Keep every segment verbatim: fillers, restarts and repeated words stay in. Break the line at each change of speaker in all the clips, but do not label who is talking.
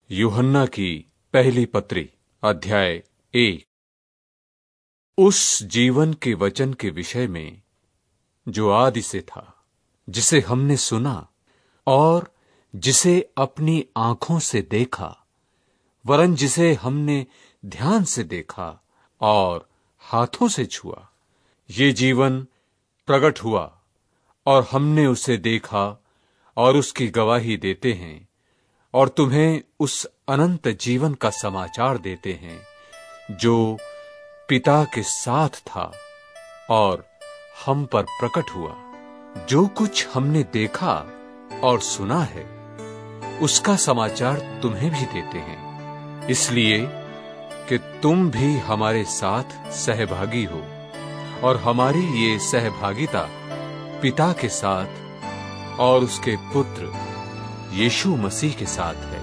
यूहन्ना की पहली पत्री अध्याय एक। उस जीवन के वचन के विषय में जो आदि से था, जिसे हमने सुना और जिसे अपनी आंखों से देखा, वरन जिसे हमने ध्यान से देखा और हाथों से छुआ। ये जीवन प्रकट हुआ और हमने उसे देखा और उसकी गवाही देते हैं और तुम्हें उस अनंत जीवन का समाचार देते हैं जो पिता के साथ था और हम पर प्रकट हुआ। जो कुछ हमने देखा और सुना है, उसका समाचार तुम्हें भी देते हैं, इसलिए कि तुम भी हमारे साथ सहभागी हो। और हमारी ये सहभागिता पिता के साथ और उसके पुत्र यीशु मसीह के साथ है।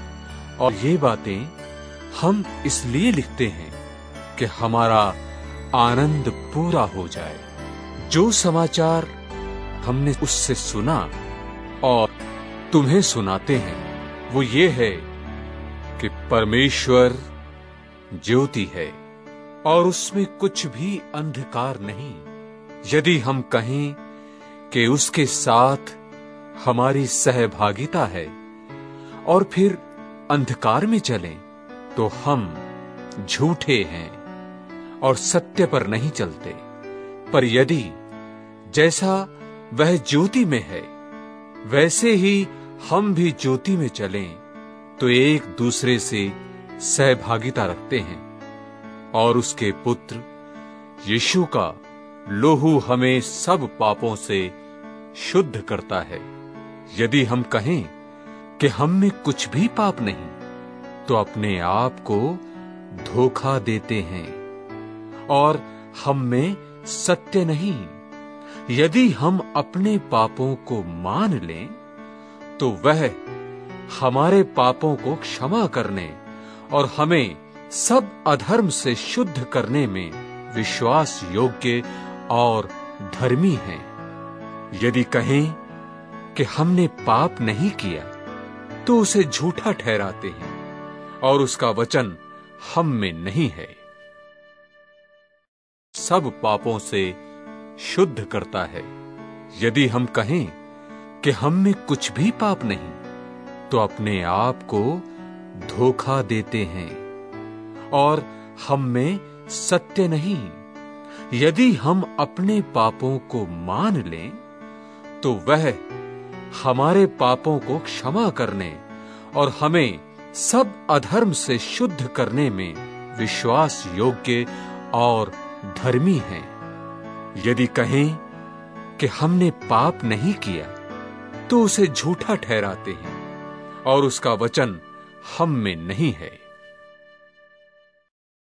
और ये बातें हम इसलिए लिखते हैं कि हमारा आनंद पूरा हो जाए। जो समाचार हमने उससे सुना और तुम्हें सुनाते हैं, वो ये है कि परमेश्वर ज्योति है और उसमें कुछ भी अंधकार नहीं। यदि हम कहें कि उसके साथ हमारी सहभागिता है और फिर अंधकार में चलें, तो हम झूठे हैं और सत्य पर नहीं चलते। पर यदि जैसा वह ज्योति में है, वैसे ही हम भी ज्योति में चलें, तो एक दूसरे से सहभागिता रखते हैं। और उसके पुत्र यीशु का लोहू हमें सब पापों से शुद्ध करता है। यदि हम कहें कि हम में कुछ भी पाप नहीं, तो अपने आप को धोखा देते हैं और हम में सत्य नहीं। यदि हम अपने पापों को मान लें, तो वह हमारे पापों को क्षमा करने और हमें सब अधर्म से शुद्ध करने में विश्वास योग्य और धर्मी है। यदि कहें कि हमने पाप नहीं किया, तो उसे झूठा ठहराते हैं और उसका वचन हम में नहीं है। सब पापों से शुद्ध करता है। यदि हम कहें कि हम में कुछ भी पाप नहीं, तो अपने आप को धोखा देते हैं और हम में सत्य नहीं। यदि हम अपने पापों को मान लें, तो वह हमारे पापों को क्षमा करने और हमें सब अधर्म से शुद्ध करने में विश्वास योग्य और धर्मी है। यदि कहें कि हमने पाप नहीं किया, तो उसे झूठा ठहराते हैं और उसका वचन हम में नहीं है।